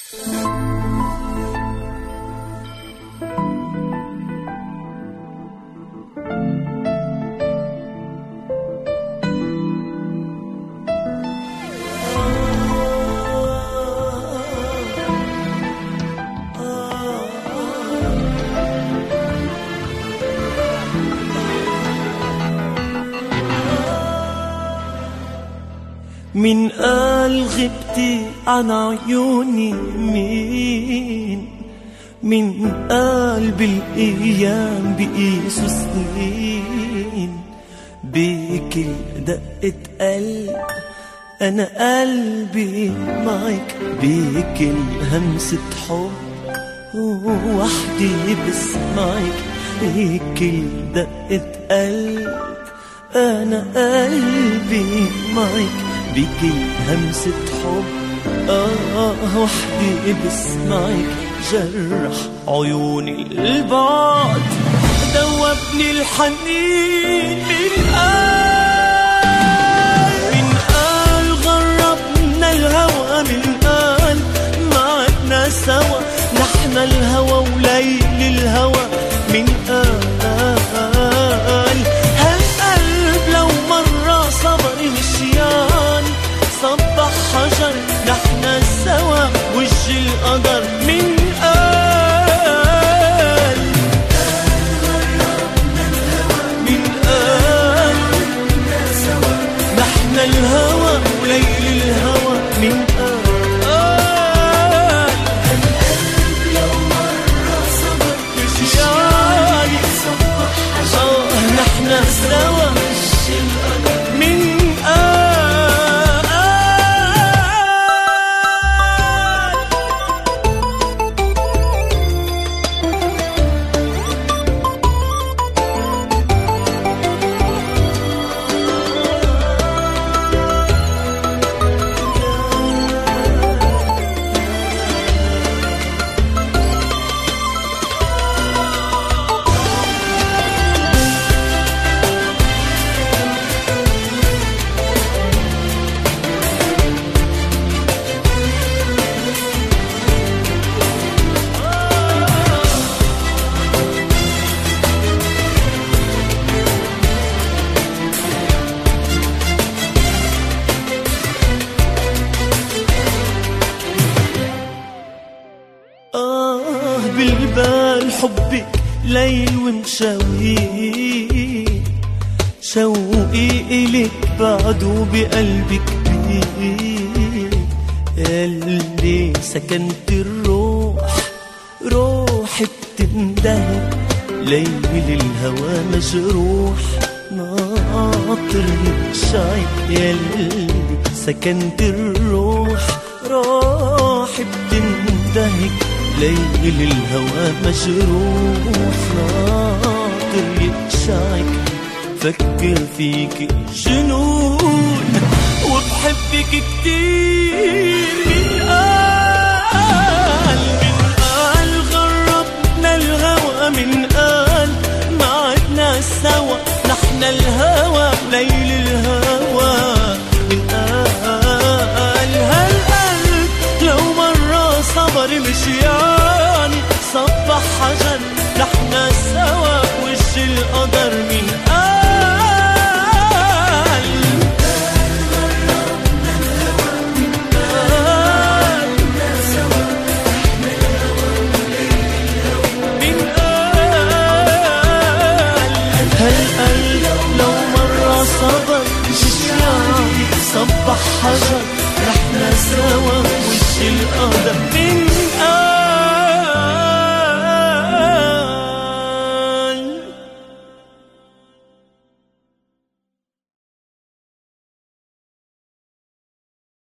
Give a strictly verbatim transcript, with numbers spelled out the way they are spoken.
من قال غبتي عن عيوني؟ مين من قال بالأيام بقيسوا سنين؟ بكل دقة قلب أنا قلبي معك، بكل همسة حب وحدي بسمعك، بكل دقة قلب أنا قلبي معك، بكل همسة حب آه وحدي بسمعك. جرح عيوني البعد دوبني الحنين، من قال من قال غربنا الهوى، من قال معدنا سوا نحن الهوى وليل الهوى، من قال هالقلب لو مرة صبر مشيان صبح حجر نحن سوا وجه القدر، من قال من قال نحن الهوى وليل الهوى، من قال القلب لو مرة صبر مشيان صبح حجر نحن سوا وجه القدر، من بالبال حبك ليل ومشاوي، شوقي إلك بعده بقلبي كبير، اللي سكنت الروح روحي بتندهي، ليل الهوى مجروح ناطر يتشعك، يلي سكنت الروح روحي بتندهك، ليل الهوى مجروح ناطر يتشعك، فكر فيك جنون وبحبك كتير، من قال من قال غربنا الهوى، من قال معدنا سوا نحن الهوى ليل الهوى، من قال هالقلب لو مرة صبر مشيان صبح حجر نحن سوا وجه القدر، من قال من قال من قال هل